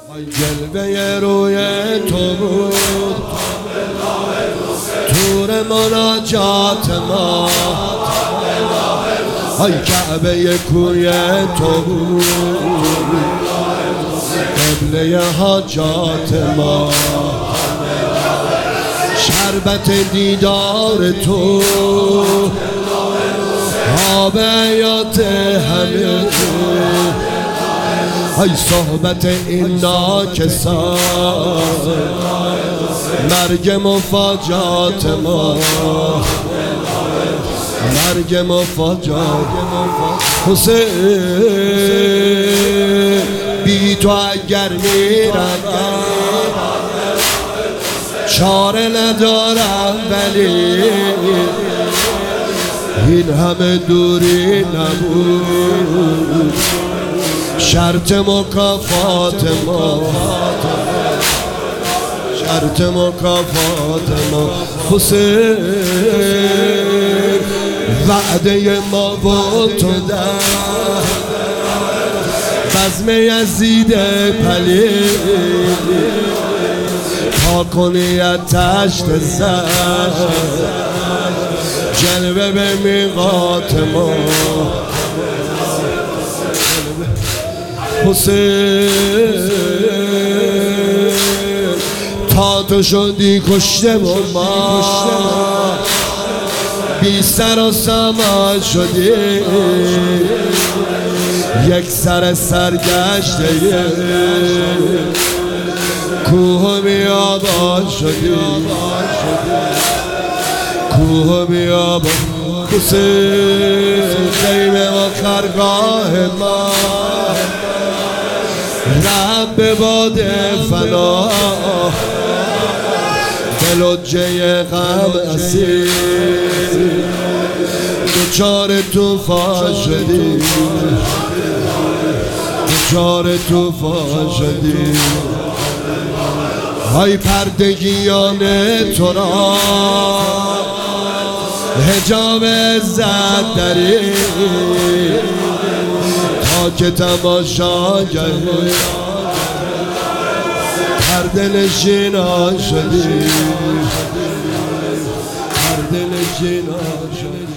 جلوه روی تو بود تور مناجات ما، ای کعبه کوی تو بود قبله حاجات ما، شربت دیدار تو آب حیات همه تو، ای صحبت این ناکسان مرگ مفاجات ما، مرگ مفاجات حسین بی تو اگر میرم چاره ندارم، ولی این همه دوری نبود شرط مکافات ما، شرط مکافات ما. حسین وعده ما و تو در بزم یزید پلید تا کنی تشت سر جلوه به میقات ما. حسین تا تو شدی کشته و ما بی سر و سامان شدی، یک سر سرگشته کوه بیابان شدی، کوه بیابان. حسین خیمه و خرگاه ما رب به باد فنا، دل و جه غم اسیر دوچار توفان شدی، دوچار توفان شدی. های پردگیان تو را حجاب عزت داری تا که تماشاگر هر دلشینا شدی، هر دلشینا شدی.